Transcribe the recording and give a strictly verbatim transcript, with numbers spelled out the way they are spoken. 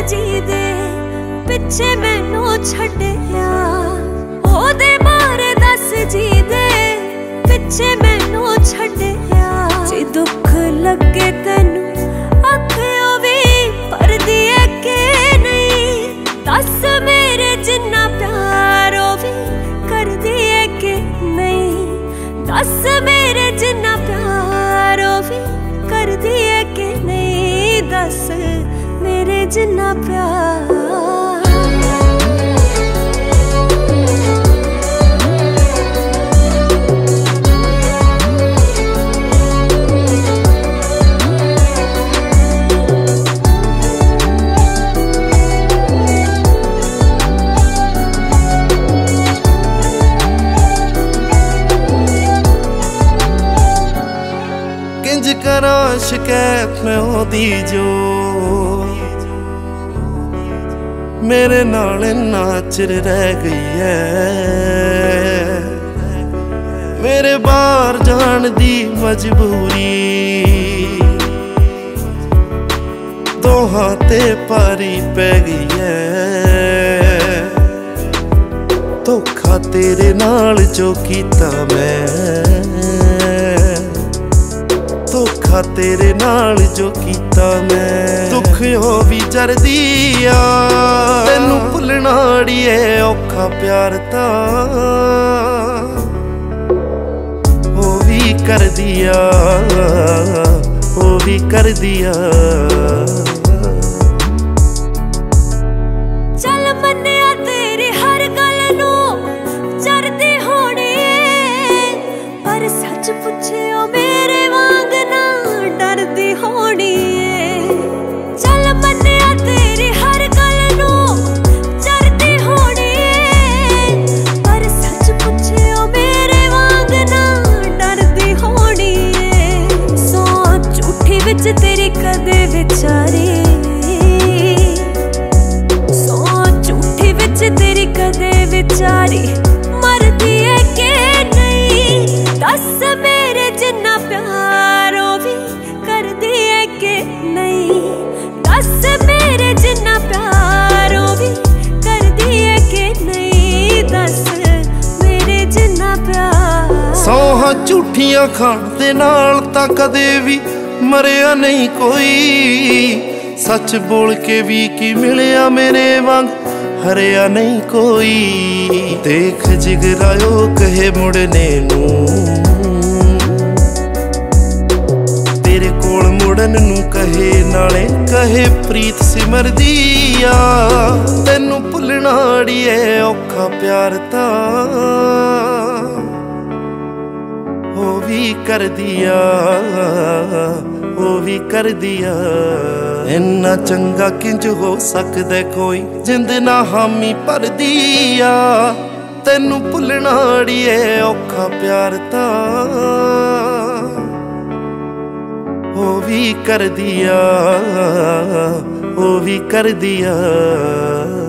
जी दे पिछे मैनू छड्डिया, ओदे बारे दस जी दे पिछे मैनू छड्डिया। जे दुख लगे तैनू अखियों भी भरदी है कि नहीं, दस मेरे जिन्ना प्यार ओ भी करदी है कि नहीं, दस मेरे जिन्ना प्यार ओ भी करदी है कि नहीं, दस मेरे जिन्ना प्यार। किंज करा शिकायत मैं ओदी जो मेरे नाल इन्ना चिर रह गई है, मेरे बाहर जान दी मजबूरी दोहां ते भारी पै गई है। धोखा तेरे नाल जो कीता मैं, धोखा तेरे नाल जो कीता मैं, दुख हो भी जरदी आ तैनू भुलना अड़िए औखा प्यार ता ओ भी कर दिया, ओ भी कर दिया। चल मन्निया तेरी हर गल नू जरदी होनी है, पर सच पुछियो मेरे वांग ना डरदी होनी है। चल मन्निया तेरी हर गल नू जरदी होनी है, पर सच पुछियो मेरे वांग ना डरदी होनी है। सौ झूठी विच तेरी कदे विचारी, सौ झूठी विच तेरी कदे विचारी मरदी है कि नहीं, दस मेरे जिन्ना प्यार ओ भी करदी है कि नहीं, दस मेरे जिन्ना प्यार ओ भी करदी है कि नहीं, दस मेरे जिन्ना प्यार। सौहां झूठियां खाण दे नाल तां कदे भी मरिया नहीं कोई, सच बोल के भी की मिलिया मेरे वांग हरिया नहीं कोई। देख जिगरायो कहे मुड़ने नू, तेरे कोल मुड़न नू कहे नाले कहे प्रीत सिमरदी आ, तैनू भुलना अड़िए औखा प्यार ता ओ भी कर दिया, ओ भी कर दिया। इन्ना चंगा किंज हो सकदा कोई जिंद ना हामी भरदी आ, तैनू भुलना अड़िए औखा प्यार ता ओ भी कर दिया, ओ भी कर दिया।